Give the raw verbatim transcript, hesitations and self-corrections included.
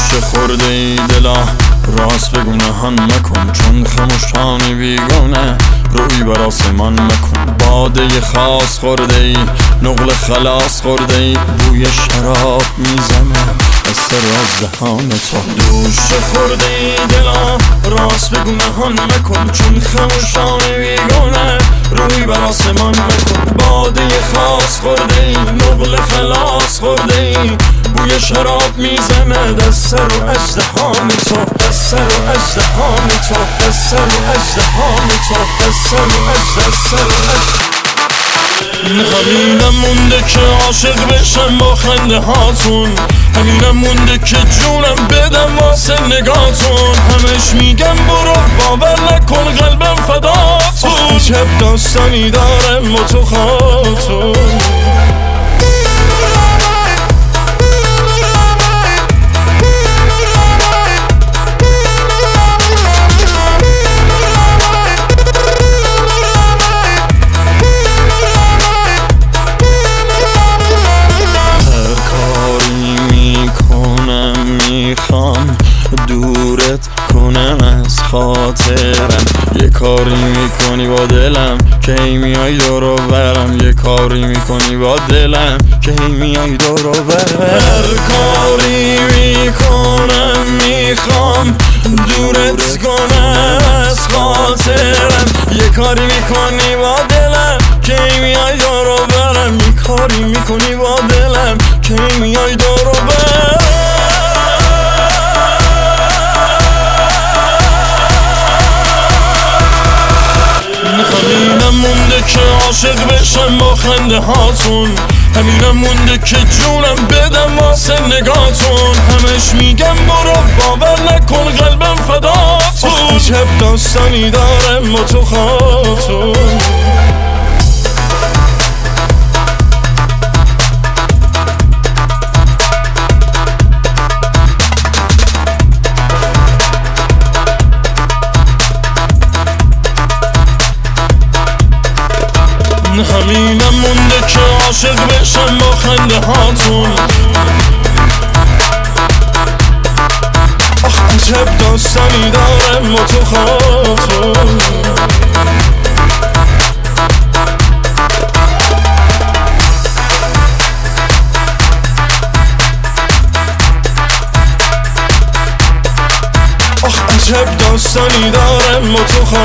دوش خورده ای دلا راست بگو نهان مکن، چون خموشانی بیگانه روی بر آسمان مکن. باده خاص خورده ای نقل خلاص خورده ای، بوی شراب میزنه دست راز دهان تو. دوش خورده ای دلا راست بگو نهان مکن، چون خموشانی بیگانه روی بر آسمان مکن. باده خاص خورده ای نقل خلاص خورده ای، بوی شراب میزنه دست رو ازدهان تو، دست رو ازدهان تو، دست رو ازدهان تو، دست رو از دست رو از. همینم مونده که عاشق بشم با خنده هاتون، همینم مونده که جونم بدم واسه نگاتون. همش میگم برو باور نکن قلبم فداتون، عجب داستانی دارم با تو خاتون. میخوام دورت کنم از خاطرم، یه کاری میکنی با دلم که ای میای دورو برم، یه کاری میکنی با دلم که ای میای دورو برم. هر کاری میکنم میخوام دورت کنم از خاطرم، یه کاری میکنی با دلم که ای میای دورو برم، یه کاری میکنی با دلم که ای میای دورو برم. همینم مونده که عاشق بشم با خنده هاتون، همینم مونده که جونم بدم واسه نگاتون. همش میگم برو باور نکن قلبم فداتون، عجب داستانی دارم با تو خاتون. همینم مونده که عاشق بشم با خنده هاتون، آخ عجب داستانی دارم با تو خاتون. آخ عجب داستانی دارم با تو خاتون.